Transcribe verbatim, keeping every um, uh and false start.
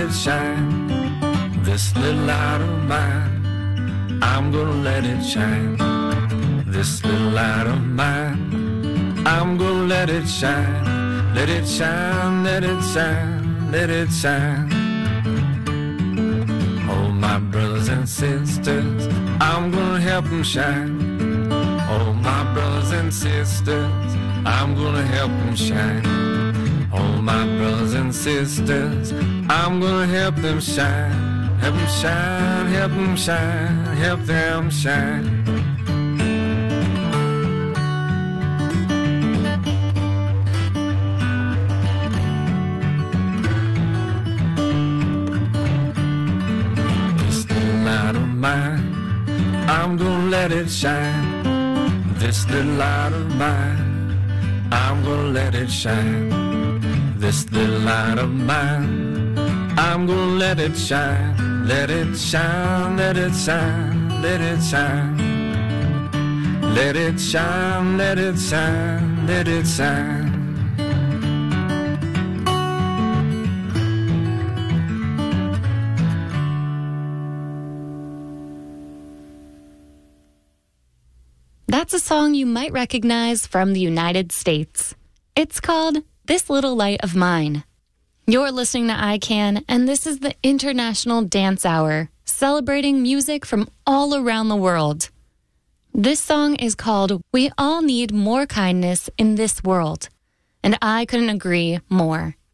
it shine. This little light of mine, I'm gonna let it shine. This little light of mine, I'm gonna let it shine. Let it shine, let it shine, let it shine. Oh, my brothers and sisters, I'm gonna help them shine. Oh, my brothers and sisters, I'm gonna help them shine. Oh, my brothers and sisters, I'm gonna help them shine. Help them shine, help them shine, help them shine. This little light of mine, I'm gonna let it shine. This little light of mine, I'm gonna let it shine. This little light of mine, I'm gonna let it shine. Let it shine, let it shine, let it shine. Let it shine, let it shine, let it shine. That's a song you might recognize from the United States. It's called This Little Light of Mine. You're listening to I CAN, and this is the International Dance Hour, celebrating music from all around the world. This song is called We All Need More Kindness in This World, and I couldn't agree more.